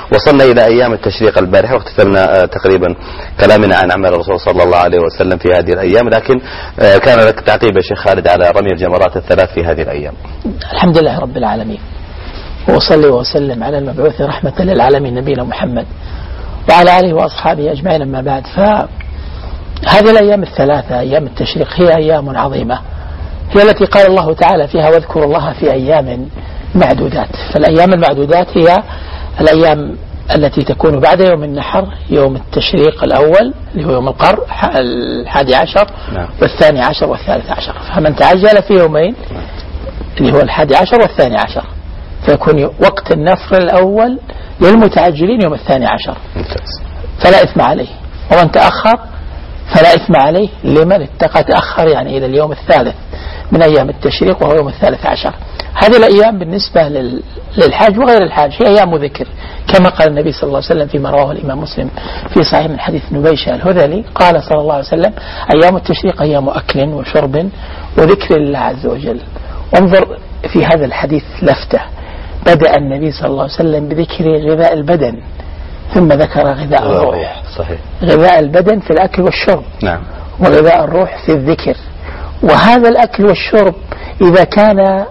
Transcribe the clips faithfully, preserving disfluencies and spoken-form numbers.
وصلنا إلى أيام التشريق البارحة واختتمنا تقريبا كلامنا عن عمل الرسول صلى الله عليه وسلم في هذه الأيام، لكن كان لك تعقيب يا شيخ خالد على رمي الجمرات الثلاث في هذه الأيام. الحمد لله رب العالمين، وصلي وسلم على المبعوث رحمة للعالمين نبينا محمد وعلى آله وأصحابه أجمعين. أما بعد، فهذه الأيام الثلاثة أيام التشريق هي أيام عظيمة، هي التي قال الله تعالى فيها واذكروا الله في أيام معدودات. فالأيام المعدودات هي الأيام التي تكون بعد يوم النحر، يوم التشريق الأول اللي هو يوم القر الحادي عشر والثاني عشر والثالث عشر. فمن تعجل في يومين اللي هو الحادي عشر والثاني عشر فيكون وقت النفر الأول للمتعجلين يوم الثاني عشر فلا إثم عليه، ومن تأخر فلا إثم عليه لمن اتقى تأخر، يعني إلى اليوم الثالث من أيام التشريق وهو يوم الثالث عشر. هذه الأيام بالنسبة للحاج وغير الحاج هي أيام ذكر، كما قال النبي صلى الله عليه وسلم فيما رواه الإمام مسلم في صحيح من حديث نبيشة الهذلي قال صلى الله عليه وسلم أيام التشريق أيام أكل وشرب وذكر الله عز وجل. وانظر في هذا الحديث لفتة، بدأ النبي صلى الله عليه وسلم بذكر غذاء البدن ثم ذكر غذاء الروح. صحيح. غذاء البدن في الأكل والشرب، نعم. وغذاء الروح في الذكر. وهذا الأكل والشرب إذا كان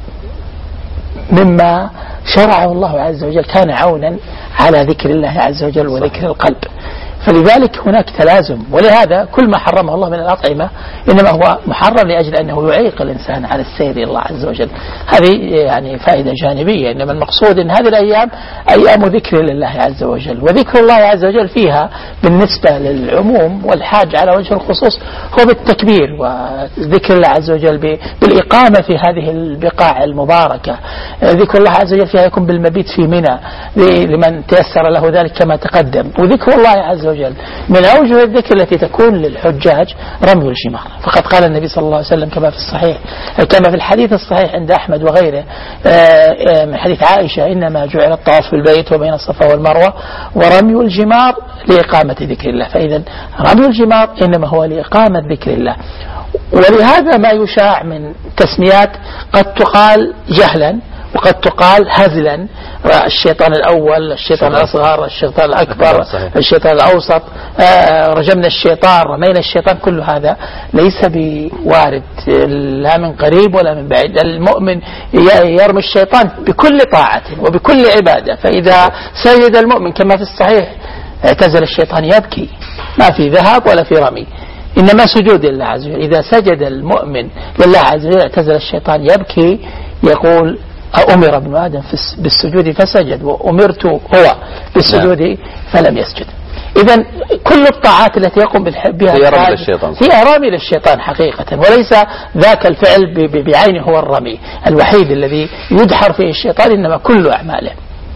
مما شرعه الله عز وجل كان عونا على ذكر الله عز وجل وذكر القلب، فلذلك هناك تلازم. ولهذا كل ما حرمه الله من الأطعمة إنما هو محرم لأجل أنه يعيق الإنسان على السير إلى الله عز وجل. هذه يعني فائدة جانبية، إنما المقصود أن هذه الأيام أيام ذكر لله عز وجل، وذكر الله عز وجل فيها بالنسبة للعموم والحاج على وجه الخصوص هو بالتكبير وذكر الله عز وجل بالإقامة في هذه البقاع المباركة. ذكر الله عز وجل فيها يكون بالمبيت في منى لمن تيسر له ذلك كما تقدم. وذكر الله عز وجل من أوجه الذكر التي تكون للحجاج رمي الجمار، فقد قال النبي صلى الله عليه وسلم كما في الصحيح كما في الحديث الصحيح عند أحمد وغيره من حديث عائشة إنما جعل الطواف بالبيت وبين الصفا والمروة ورمي الجمار لإقامة ذكر الله. فإذا رمي الجمار إنما هو لإقامة ذكر الله. ولهذا ما يشاع من تسميات قد تقال جهلا وقد تقال هزلا، الشيطان الأول، الشيطان الأصغر، الشيطان الأكبر، الشيطان الأوسط، رجمنا الشيطان، رمينا الشيطان، كل هذا ليس بوارد لا من قريب ولا من بعيد. المؤمن يرمي الشيطان بكل طاعة وبكل عبادة. فإذا سجد المؤمن كما في الصحيح اعتزل الشيطان يبكي، ما في ذهاب ولا في رمي، إنما سجود لله عز وجل. إذا سجد المؤمن لله عز وجل اعتزل الشيطان يبكي، يقول أمر ابن آدم بالسجود فسجد وأمرت هو بالسجود فلم يسجد. إذن كل الطاعات التي يقوم بها هي رمي للشيطان حقيقة، وليس ذاك الفعل بعينه هو الرمي الوحيد الذي يدحر فيه الشيطان، إنما كل أعماله.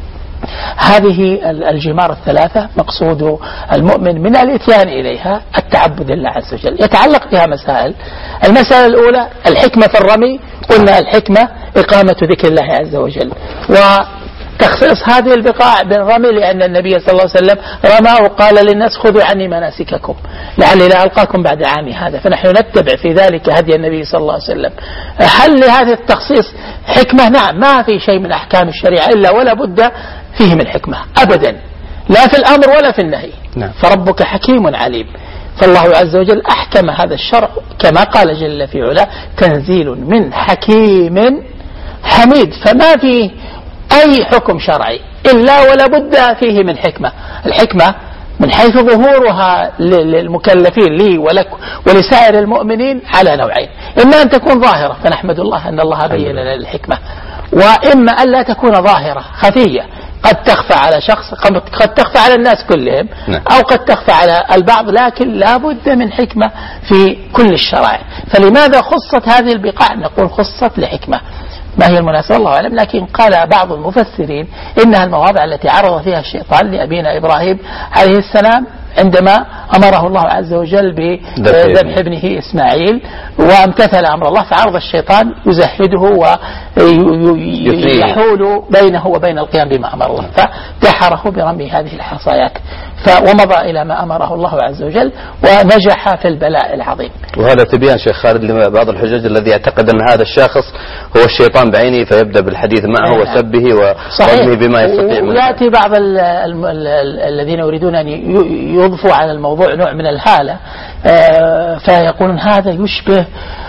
هذه الجمار الثلاثة مقصود المؤمن من الاتيان إليها التعبد لله عز وجل، يتعلق بها مسائل. المسألة الأولى الحكمة في الرمي، قلنا الحكمة إقامة ذكر الله عز وجل، وتخصيص هذه البقاع بالرمي لأن النبي صلى الله عليه وسلم رمى وقال للناس خذوا عني مناسككم لعلي لا ألقاكم بعد عامي هذا، فنحن نتبع في ذلك هدي النبي صلى الله عليه وسلم. هل لهذا التخصيص حكمة؟ نعم، ما في شيء من أحكام الشريعة إلا ولا بد فيه من حكمة أبدا، لا في الأمر ولا في النهي. نعم. فربك حكيم عليم، فالله عز وجل أحكم هذا الشرع كما قال جل في علاه تنزيل من حكيم حميد. فما فيه أي حكم شرعي إلا ولا بد فيه من حكمة. الحكمة من حيث ظهورها للمكلفين لي ولك ولسائر المؤمنين على نوعين، إما أن تكون ظاهرة فنحمد الله أن الله بين لنا الحكمة، وإما أن لا تكون ظاهرة خفية قد تخفى على شخص، قد تخفى على الناس كلهم، أو قد تخفى على البعض، لكن لا بد من حكمة في كل الشرائع. فلماذا خصت هذه البقاع؟ نقول خصت لحكمة. ما هي المناسبة الله أعلم، لكن قال بعض المفسرين إنها المواضع التي عرض فيها الشيطان لأبينا إبراهيم عليه السلام عندما أمره الله عز وجل بذبح ابنه إسماعيل، وامتثل أمر الله، فعرض الشيطان يزهده ويحول بينه وبين القيام بما أمر الله، فدحره برمي هذه الحصايات ومضى إلى ما أمره الله عز وجل ونجح في البلاء العظيم. وهذا تبيان شيخ خالد لبعض الحجاج الذي يعتقد أن هذا الشخص هو الشيطان بعينه فيبدأ بالحديث معه وسبه وظلمه بما يستطيع. ويأتي بعض ال ال ال الذين يريدون أن يضفوا على الموضوع نوع من الهالة، فيقولون هذا يشبه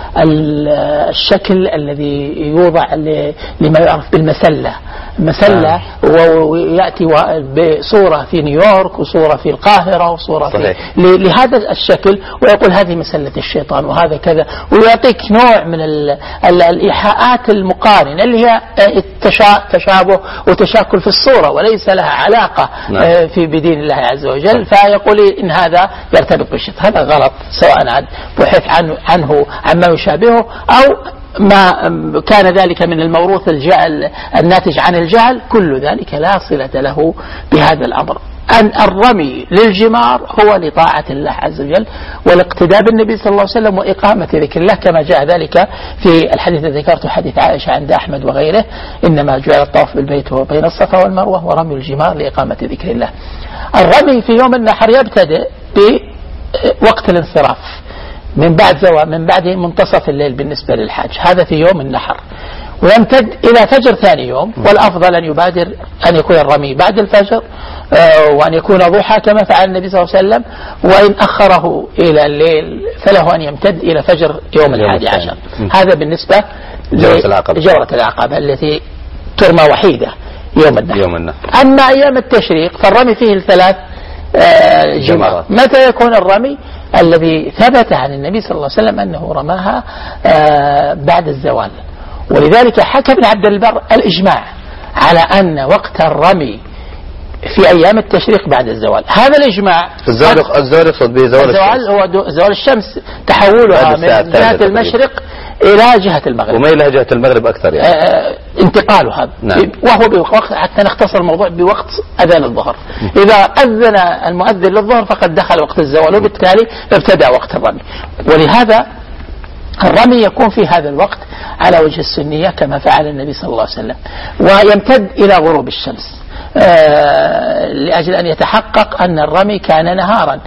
الشكل الذي يوضع لما يعرف بالمسلة، مسلة ويأتي بصورة في نيويورك وصورة في القاهرة وصورة في لهذا الشكل، ويقول هذه مسلة الشيطان وهذا كذا، ويعطيك نوع من الإيحاءات المقارنة اللي هي تشابه وتشاكل في الصورة وليس لها علاقة في بدين الله عز وجل، فيقول إن هذا يرتبط بالشيطان. هذا غلط، سواء عن بحث عنه, عنه عما يشابهه أو ما كان ذلك من الموروث الجهل الناتج عن الجهل، كل ذلك لا صلة له بهذا الأمر. أن الرمي للجمار هو لطاعة الله عز وجل والاقتداء بالنبي صلى الله عليه وسلم وإقامة ذكر الله، كما جاء ذلك في الحديث الذي ذكرته حديث عائشة عند أحمد وغيره: إنما جعل الطواف بالبيت وبين الصفا والمروة ورمي الجمار لإقامة ذكر الله. الرمي في يوم النحر يبتدئ بوقت الانصراف من بعد زوال من بعد منتصف الليل بالنسبة للحاج، هذا في يوم النحر، ويمتد إلى فجر ثاني يوم، والأفضل أن يبادر أن يكون الرمي بعد الفجر وأن يكون ضحى كما فعل النبي صلى الله عليه وسلم، وإن أخره إلى الليل فله أن يمتد إلى فجر يوم الحادي عشر. هذا بالنسبة لجورة العقبة التي ترمى وحيدة يوم النحر. يوم النحر. أما أيام التشريق فالرمي فيه الثلاث جمرات. متى يكون الرمي؟ الذي ثبت عن النبي صلى الله عليه وسلم أنه رماها بعد الزوال، ولذلك حكى ابن عبد البر الإجماع على أن وقت الرمي في أيام التشريق بعد الزوال. هذا الإجماع الزوال الزوال يقصد به زوال الزوال هو زوال الشمس، تحولها من جهة المشرق إلى جهة المغرب، وما إلى جهة المغرب أكثر يعني. آه انتقالها. نعم. وهو بوقت، حتى نختصر الموضوع، بوقت أذان الظهر. م. إذا أذن المؤذن للظهر فقد دخل وقت الزوال، وبالتالي ابتدأ وقت الرمي. ولهذا الرمي يكون في هذا الوقت على وجه السنية كما فعل النبي صلى الله عليه وسلم، ويمتد إلى غروب الشمس آه لأجل أن يتحقق أن الرمي كان نهارا.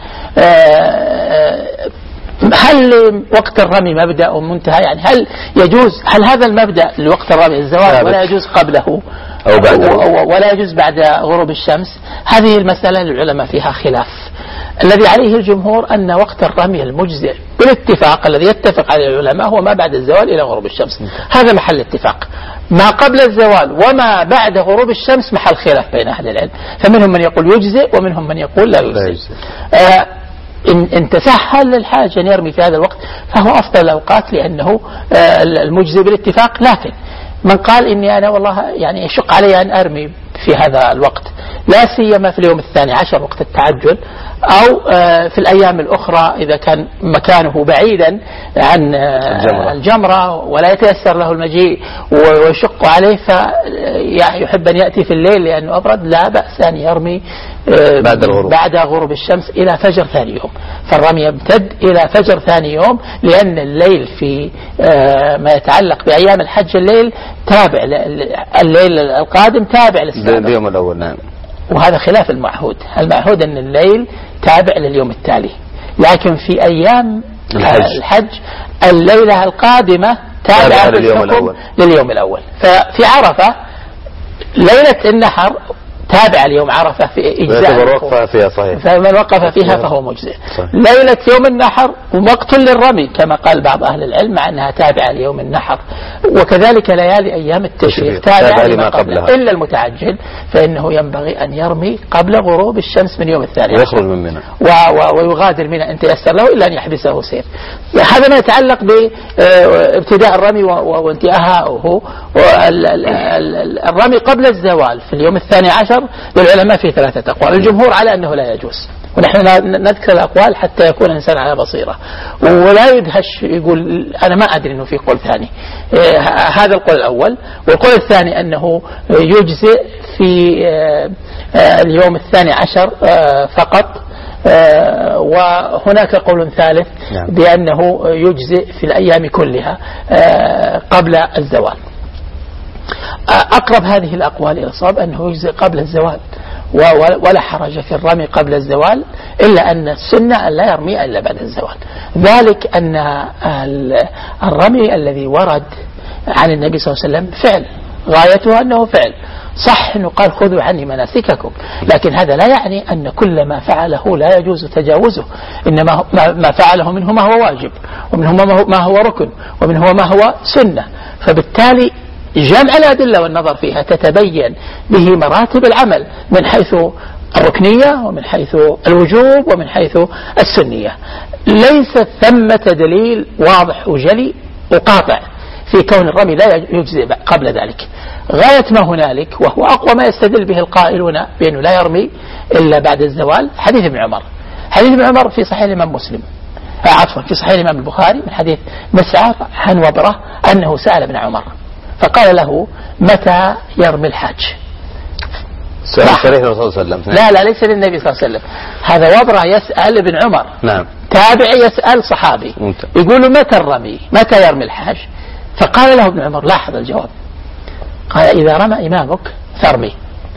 آه هل وقت الرمي مبدأ ومنتهى؟ يعني هل يجوز، هل هذا المبدأ لوقت الرمي الزوال ولا يجوز قبله أو بعده ولا يجوز بعد غروب الشمس؟ هذه المسألة العلماء فيها خلاف. الذي عليه الجمهور أن وقت الرمي المجزئ بالاتفاق الذي يتفق عليه العلماء هو ما بعد الزوال إلى غروب الشمس، هذا محل اتفاق. ما قبل الزوال وما بعد غروب الشمس محل خلاف بين أهل العلم، فمنهم من يقول يجزئ ومنهم من يقول لا يجزئ. آه إن, إن تسهل للحاج أن يرمي في هذا الوقت فهو أفضل الأوقات لأنه آه المجزئ بالاتفاق. لكن من قال إني أنا والله يعني يشق علي أن أرمي في هذا الوقت، لا سيما في اليوم الثاني عشر وقت التعجل، أو في الأيام الأخرى إذا كان مكانه بعيدا عن الجمرة, الجمرة ولا يتيسر له المجيء ويشق عليه فيحب أن يأتي في الليل لأنه أبرد، لا بأس أن يرمي بعد غروب, بعد غروب الشمس إلى فجر ثاني يوم. فالرمي يمتد إلى فجر ثاني يوم، لأن الليل في ما يتعلق بأيام الحج الليل تابع، الليل القادم تابع لليوم الأول. نعم. وهذا خلاف المعهود. المعهود أن الليل تابع لليوم التالي، لكن في أيام الحج, الحج الليلة القادمة تابعة لليوم الأول. لليوم الأول. ففي عرفة ليلة النحر تابع ليوم عرفة في إجزاء وقف فيها صحيح، فمن وقف فيها فهو مجزئ. ليلة يوم النحر وقت للرمي كما قال بعض أهل العلم مع أنها تابعة ليوم النحر، وكذلك ليالي أيام التشريق تابعة لما قبلها، إلا المتعجل فإنه ينبغي أن يرمي قبل غروب الشمس من يوم الثاني ويخرج من منى ويغادر منى إن تيسر له إلا أن يحبسه سير. هذا ما يتعلق بابتداء الرمي وانتهاءه. الرمي قبل الزوال في اليوم الثاني عشر للعلماء في ثلاثة أقوال. الجمهور على أنه لا يجوز، ونحن نذكر الأقوال حتى يكون الإنسان على بصيرة ولا يدهش يقول أنا ما أدري أنه في قول ثاني. هذا القول الأول. والقول الثاني أنه يجزئ في اليوم الثاني عشر فقط، وهناك قول ثالث بأنه يجزئ في الأيام كلها قبل الزوال. أقرب هذه الأقوال إلى الصواب أنه يجزئ قبل الزوال، ولا حرج في الرمي قبل الزوال، إلا أن السنة أن لا يرمي إلا بعد الزوال. ذلك أن الرمي الذي ورد عن النبي صلى الله عليه وسلم فعل، غايته أنه فعل. صح أنه قال خذوا عني مناسككم، لكن هذا لا يعني أن كل ما فعله لا يجوز تجاوزه، إنما ما فعله منه ما هو واجب، ومنه ما هو ركن، ومنه ما هو سنة. فبالتالي جمع الأدلة والنظر فيها تتبين به مراتب العمل من حيث الركنية ومن حيث الوجوب ومن حيث السنية. ليس ثمة دليل واضح وجلي وقاطع في كون الرمي لا يجزئ قبل ذلك. غاية ما هنالك، وهو أقوى ما يستدل به القائلون بأنه لا يرمي إلا بعد الزوال، حديث ابن عمر. حديث ابن عمر في صحيح الإمام مسلم، عفوا في صحيح الإمام البخاري من حديث مسعر عن وبرة أنه سأل ابن عمر فقال له متى يرمي الحاج؟ سؤال صريح للرسول صلى الله عليه وسلم. لا لا ليس للنبي صلى الله عليه وسلم، هذا وبرة يسأل ابن عمر. نعم. تابعي يسأل صحابي ممتاز. يقول متى الرمي، متى يرمي الحاج؟ فقال له ابن عمر، لاحظ الجواب، قال إذا رمى إمامك فارمي.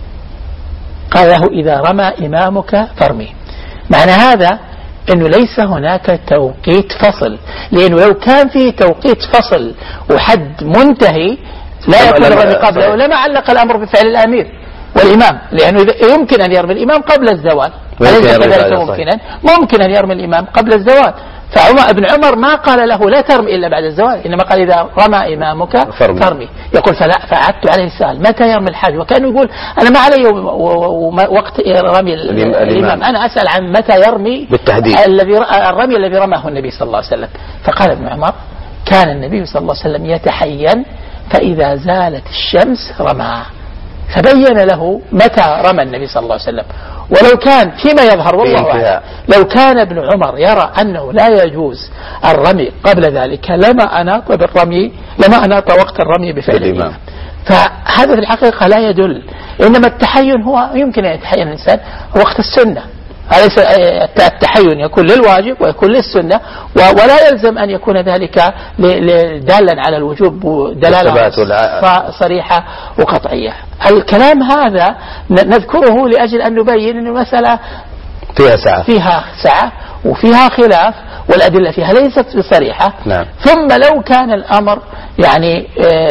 قال له إذا رمى إمامك فارمي. معنى هذا أنه ليس هناك توقيت فصل، لأنه لو كان فيه توقيت فصل وحد منتهي لا يكون الرمي قبله، لما علق الأمر بفعل الأمير والإمام، لأنه يمكن أن يرمي الإمام قبل الزوال، أليس كذلك ممكنا؟ ممكن أن يرمي الإمام قبل الزوال. فابن عمر ما قال له لا ترمي إلا بعد الزوال، إنما قال إذا رمى إمامك فرمي, فرمي. يقول فلا فعدت عليه السؤال متى يرمي الحاج، وكان يقول أنا ما علي وقت رمي الإمام, الإمام. أنا أسأل عن متى يرمي بالتحديد الذي الرمي الذي رماه النبي صلى الله عليه وسلم. فقال ابن عمر كان النبي صلى الله عليه وسلم يتحين فإذا زالت الشمس رمى، فبين له متى رمى النبي صلى الله عليه وسلم. ولو كان فيما يظهر والله أعلم، لو كان ابن عمر يرى أنه لا يجوز الرمي قبل ذلك لما أناط بالرمي، لما أناط وقت الرمي بفعل الإمام. فهذا في الحقيقة لا يدل، إنما التحين هو يمكن أن يتحين الإنسان وقت السنة، أليس التحين يكون للواجب ويكون للسنة، ولا يلزم أن يكون ذلك دالا على الوجوب دلالة صريحة وقطعية. الكلام هذا نذكره لأجل أن نبين أن المسألة فيها سعة فيها سعة وفيها خلاف، والأدلة فيها ليست بصريحة. نعم. ثم لو كان الأمر يعني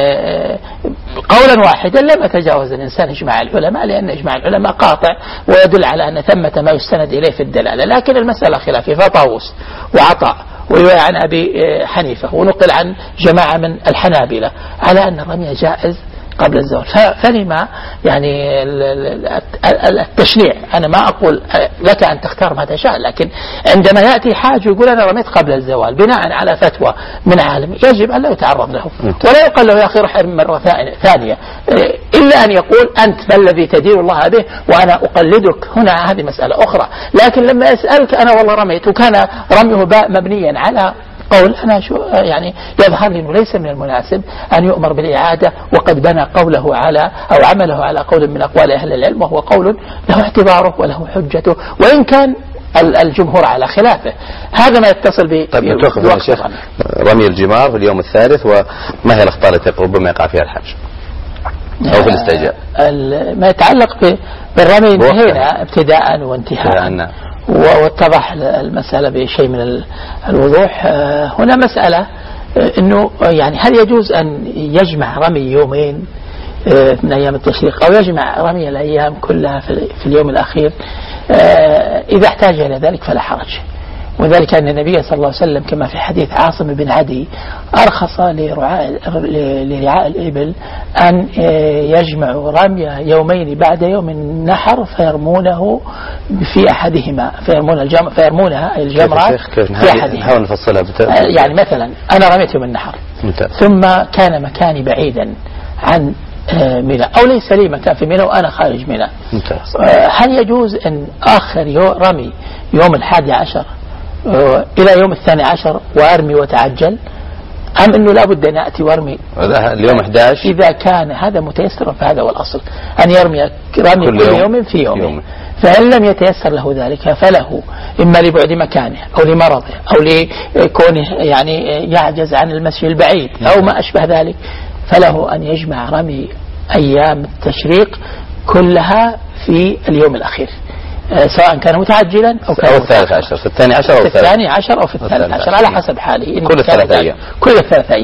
قولا واحدا لما تجاوز الإنسان إجماع العلماء، لأن إجماع العلماء قاطع ويدل على أن ثمة ما يستند إليه في الدلالة. لكن المسألة خلافية، فطاووس وعطاء ويروي عن أبي حنيفة ونقل عن جماعة من الحنابلة على أن الرمي جائز قبل الزوال. فلما يعني التشنيع، أنا ما أقول لك أن تختار ما تشاء، لكن عندما يأتي حاج يقول أنا رميت قبل الزوال بناء على فتوى من عالم يجب أن لا يتعرض له، ولا يقال له يا أخي روح مرة ثانية، إلا أن يقول أنت ما الذي تدين الله به وأنا أقلدك. هنا هذه مسألة أخرى. لكن لما أسألك أنا والله رميت وكان رميه باء مبنيا على قول أنا شو يعني يظهر لي أنه ليس من المناسب أن يؤمر بالإعادة وقد بنى قوله على أو عمله على قول من أقوال أهل العلم، وهو قول له اعتباره وله حجته وإن كان الجمهور على خلافه. هذا ما يتصل ب طيب نتوقف يا شيخ رمي الجمار في اليوم الثالث، وما هي الأخطاء التي ربما يقع فيها الحج أو في الاستعجال؟ ما يتعلق بالرمي انتهينا ابتداء وانتهاء، واتضح المسألة بشيء من الوضوح. هنا مسألة أنه يعني هل يجوز أن يجمع رمي يومين من أيام التشريق أو يجمع رمي الأيام كلها في اليوم الأخير؟ إذا احتاج إلى ذلك فلا حرج، وذلك أن النبي صلى الله عليه وسلم كما في حديث عاصم بن عدي أرخص لرعاء لرعاء الإبل أن يجمعوا رمي يومين بعد يوم النحر فيرمونه في أحدهما، فيرمون الجمر فيرمونها الجمرات في أحدهما. نفصلها يعني مثلا أنا رميت يوم النحر ثم كان مكاني بعيدا عن منى أو ليس لي مكان في منى وأنا خارج منى، هل يجوز أن آخر يوم رمي يوم الحادي عشر إلى يوم الثاني عشر وأرمي وتعجل، أم أنه لا بد أن أتي وأرمي اليوم أحد عشر؟ إذا كان هذا متيسرا فهذا هو الأصل، أن يرمي رمي كل يوم, يوم في يوم, يوم. فإن لم يتيسر له ذلك فله إما لبعد مكانه أو لمرضه أو لكونه يعني يعجز عن المشي البعيد أو ما أشبه ذلك، فله أن يجمع رمي أيام التشريق كلها في اليوم الأخير، سواء كان متعجلا أو كان الثالث عشر في الثاني عشر أو في الثاني عشر أو في الثالث عشر على حسب حاله. كل ثلاث أيام كل ثلاث أيام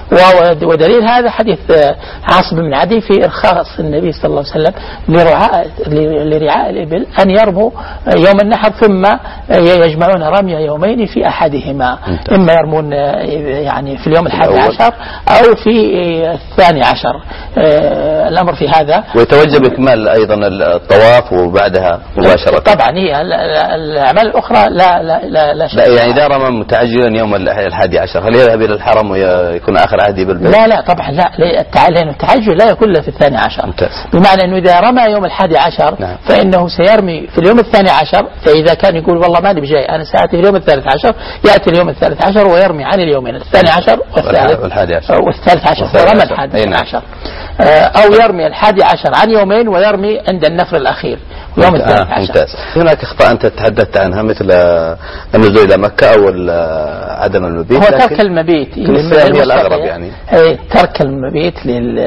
ودليل هذا حديث عاصم بن عدي في إرخاص النبي صلى الله عليه وسلم لرعاء لرعاء الإبل أن يرموا يوم النحر ثم يجمعون رمي يومين في أحدهما، إما يرمون يعني في اليوم الحادي عشر أو في الثاني عشر. الأمر في هذا. ويتوجب إكمال أيضا الطواف وبعدها مباشرة. طبعا هي الأعمال الأخرى لا لا لا, لا, لا يعني إذا رمى متعجلا يوم الحادي عشر هل يذهب إلى الحرم ويكون آخر عهده بالبيت؟ لا لا طبعا لا، لأن التعجل لا يكون إلا في الثاني عشر. ممتاز. بمعنى أنه إذا رمى يوم الحادي عشر نعم. فإنه سيرمي في اليوم الثاني عشر، فإذا كان يقول والله ماني بجاي أنا سأتي في اليوم الثالث عشر، يأتي اليوم الثالث عشر ويرمي عن اليومين الثاني عشر والثالث والحادي عشر والثالث عشر ورمى الحادي عشر، أو يرمي الحادي عشر عن يومين ويرمي عند النفر الأخير يوم الثالث عشر. ممتاز. هناك أخطاء أنت تحدثت عنها مثل النزول إلى مكة أو عدم المبيت. هو ترك المبيت هي الأغرب يعني. ترك المبيت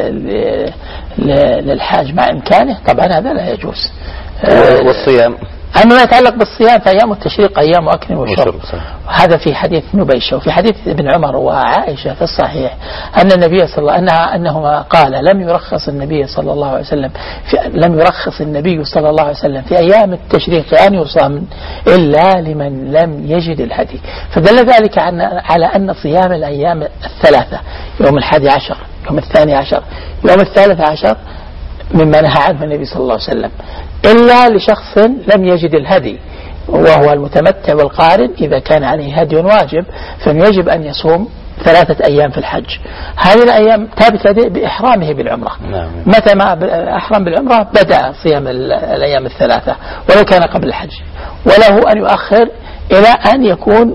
للحاج مع إمكانه طبعا هذا لا يجوز. والصيام أما ما يتعلق بالصيام فأيام التشريق أيام أكل وشرب، هذا في حديث نبيشة. وفي حديث ابن عمر وعائشة في الصحيح أن النبي صلى الله أنها أنهما قال لم يرخص النبي صلى الله عليه وسلم في لم يرخص النبي صلى الله عليه وسلم في أيام التشريق أن يصام إلا لمن لم يجد الهدي، فدل ذلك على أن صيام الأيام الثلاثة يوم الحادي عشر يوم الثاني عشر يوم الثالث عشر مما نهى عنه النبي صلى الله عليه وسلم إلا لشخص لم يجد الهدي، وهو المتمتع والقارن إذا كان عليه هدي واجب فيجب أن يصوم ثلاثة أيام في الحج. هذه الأيام تبتدئ بإحرامه بالعمرة. نعم. متى ما أحرم بالعمرة بدأ صيام الأيام الثلاثة ولو كان قبل الحج، وله أن يؤخر إلى أن يكون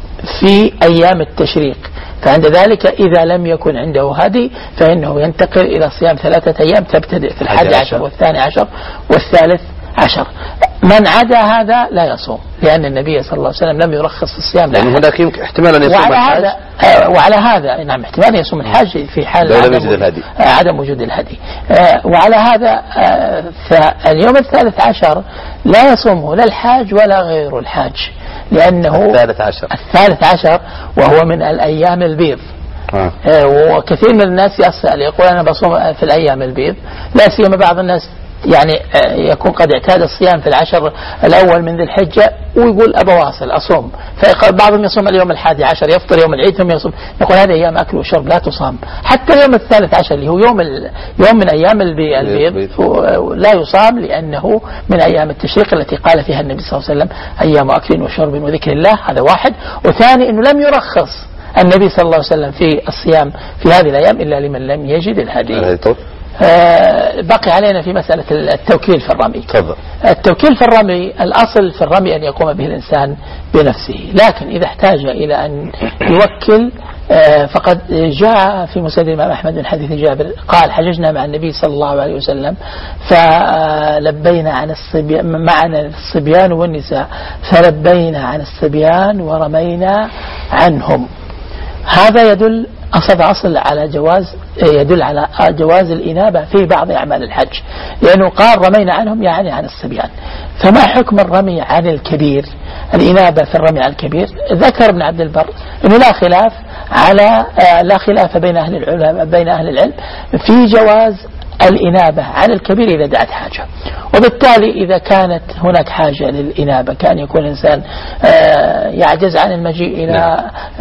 في أيام التشريق، فعند ذلك إذا لم يكن عنده هدي فإنه ينتقل إلى صيام ثلاثة أيام تبتدئ في الحادي عشر والثاني عشر والثالث عشر. من عدا هذا لا يصوم، لأن النبي صلى الله عليه وسلم لم يرخص في الصيام. يعني هناك يمكن احتمال أن يصوم الحاج. آه وعلى هذا نعم احتمال يصوم الحاج في حال عدم وجود الهدي. آه عدم وجود الهدي. آه وعلى هذا آه فاليوم الثالث عشر لا يصومه لا الحاج ولا غير الحاج، لأنه الثالث عشر الثالث عشر وهو من الأيام البيض. آه. آه وكثير من الناس يسأل يقول أنا بصوم في الأيام البيض، لا سيما بعض الناس يعني يكون قد اعتاد الصيام في العشر الأول من ذي الحجة ويقول أبا واصل أصوم، فبعضهم يصوم اليوم الحادي عشر يفطر يوم العيد ثم يصوم، يقول هذه أيام أكل وشرب لا تصام. حتى اليوم الثالث عشر اللي هو يوم يوم من أيام البيض لا يصام، لأنه من أيام التشريق التي قال فيها النبي صلى الله عليه وسلم أيام أكل وشرب وذكر الله. هذا واحد. وثاني أنه لم يرخص النبي صلى الله عليه وسلم في الصيام في هذه الأيام إلا لمن لم يجد الهدي. آه بقي علينا في مسألة التوكيل في الرمي. تفضل. التوكيل في الرمي الأصل في الرمي أن يقوم به الإنسان بنفسه، لكن إذا احتاج إلى أن يوكل آه فقد جاء في مسند الإمام أحمد من حديث جابر قال حججنا مع النبي صلى الله عليه وسلم فلبينا عن الصبيان معنا الصبيان والنساء فلبينا عن الصبيان ورمينا عنهم. هذا يدل أصل أصل على جواز يدل على جواز الإنابة في بعض أعمال الحج، لأنه قال رمينا عنهم يعني عن الصبيان. فما حكم الرمي عن الكبير؟ الإنابة في الرمي عن الكبير ذكر ابن عبد البر أنه لا خلاف على لا خلاف بين أهل العلم بين أهل العلم في جواز الإنابة عن الكبير إذا دعت حاجة. وبالتالي إذا كانت هناك حاجة للإنابة كان يكون إنسان يعجز عن المجيء إلى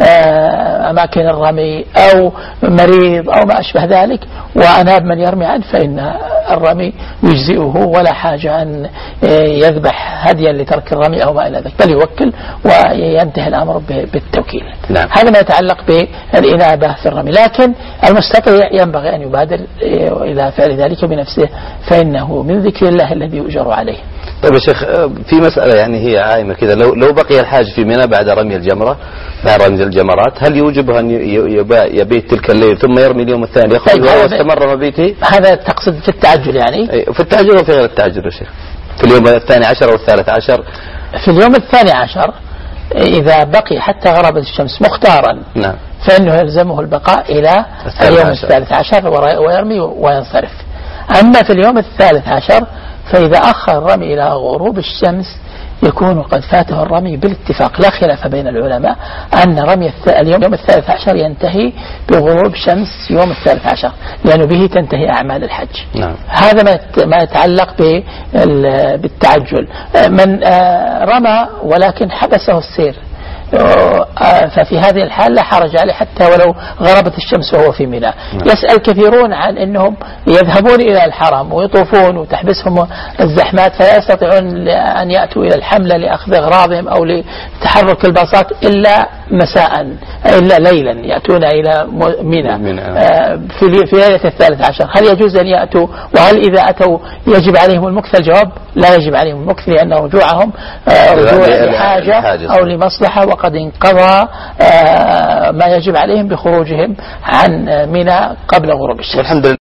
أماكن الرمي أو مريض أو ما أشبه ذلك وأناب من يرمي عنه فإن الرمي يجزئه ولا حاجة أن يذبح هديا لترك الرمي أو ما إلى ذلك، بل يوكل وينتهي الأمر بالتوكيل. نعم. هذا ما يتعلق بالإنابة في الرمي، لكن المستطيع ينبغي أن يبادر إلى فعل ذلك بنفسه فإنه من ذكر الله الذي يؤجر عليه. طيب يا شيخ في مسألة يعني هي عائمة كذا، لو لو بقي الحاج في منى بعد رمي الجمرة بعد رمي الجمرات هل يوجبه أن يبيت تلك الليل ثم يرمي اليوم الثاني يخرج طيب واستمر مبيته؟ هذا تقصد في التعجل يعني؟ في التعجل وفي غير التعجل يا شيخ؟ في اليوم الثاني عشر أو الثالث عشر؟ في اليوم الثاني عشر إذا بقي حتى غربت الشمس مختارا نعم فإنه يلزمه البقاء إلى اليوم عشر. الثالث عشر ويرمي وينصرف. أما في اليوم الثالث عشر فإذا أخر الرمي إلى غروب الشمس يكون قد فاته الرمي بالاتفاق، لا خلاف بين العلماء أن رمي اليوم الثالث عشر ينتهي بغروب شمس يوم الثالث عشر، لأنه به تنتهي أعمال الحج. نعم. هذا ما يتعلق بالتعجل. من رمى ولكن حبسه السير ففي هذه الحال لا حرج عليه حتى ولو غربت الشمس وهو في منى. يسأل كثيرون عن أنهم يذهبون إلى الحرم ويطوفون وتحبسهم الزحمات فلا يستطيعون أن يأتوا إلى الحملة لأخذ أغراضهم أو لتحرك الباصات إلا مساء إلا ليلا يأتون إلى منى في في ليلة الثالث عشر. هل يجوز أن يأتوا؟ وهل إذا أتوا يجب عليهم المكث؟ الجواب لا يجب عليهم المكث، لأن رجوعهم رجوع لحاجة أو لمصلحة وقد انقضى ما يجب عليهم بخروجهم عن منى قبل غروب الشمس.